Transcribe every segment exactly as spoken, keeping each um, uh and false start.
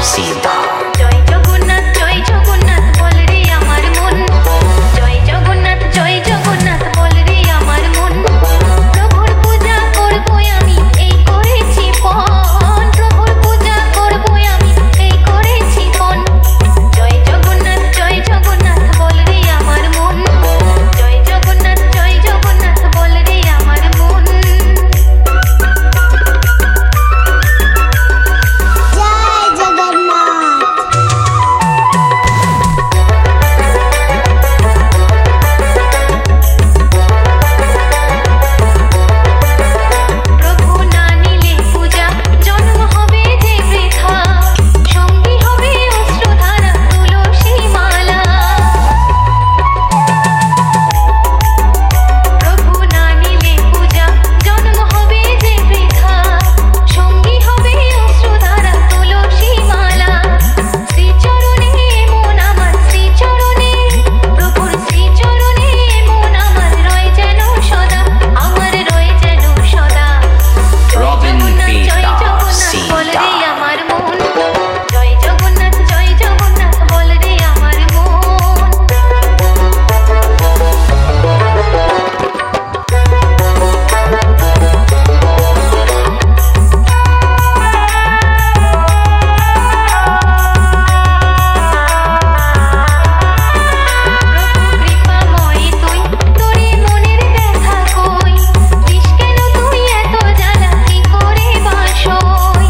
सीधा। জয় জগন্নাথ জয় জগন্নাথ বল রে আমার মন, জয় জগন্নাথ জয় জগন্নাথ বল রে আমার মন। প্রভুর পূজা করব আমি এই করেছি পণ, প্রভুর পূজা করব আমি এই করেছি পণ। জয় জগন্নাথ জয় জগন্নাথ বল রে আমার মন, জয় জগন্নাথ জয় জগন্নাথ বল রে আমার মন। জয় জগন্নাথ। প্রভু না নিলে পূজা জন্ম হবে যে বৃথা, সঙ্গী হবে অশ্রুধারা তুলসী মালা। প্রভু না নিলে পূজা জন্ম হবে যে বৃথা, সঙ্গী হবে অশ্রুধারা তুলসী মালা। শ্রীচরণে মন আমার, শ্রীচরণে প্রভুর শ্রীচরণে মন আমার রয় যেন সদা, আমার রয় যেন সদা। Robin জয় Beta জগন্নাথ বল রে Sita। আমার মন, জয় জগন্নাথ জয় জগন্নাথ বল রে আমার মন। প্রভু কৃপাময় তুই, তোরে মনের ব্যথা কই, দিস কেন তুই এত জ্বালা, কি করে বাসই।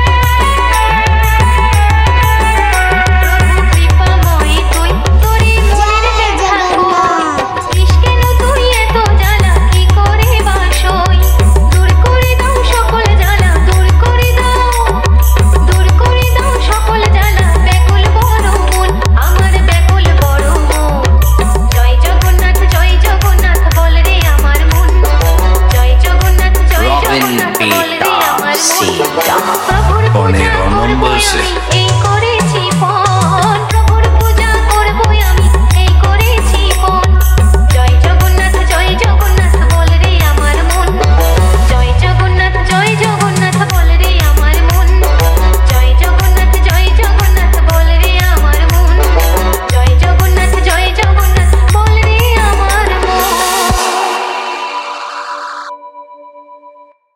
প্রভু কৃপাময় তুই, তোরে মনের ব্যথা কই, দিস কেন তুই এত জ্বালা, কি করে বাসই। দূর করে দাও সকল জ্বালা, দূর করে দাও, দূর করে দাও সকল জ্বালা, ব্যাকুল বড় মন, আমার ব্যাকুল বড় মন। জয় জগন্নাথ জয় জগন্নাথ বল রে আমার মন, জয় জগন্নাথ জয় Robin জগন্নাথ বল রে Beta আমার মন। Sita। প্রভুর পূজা পনেরো করব নম্বর সে। আমি এই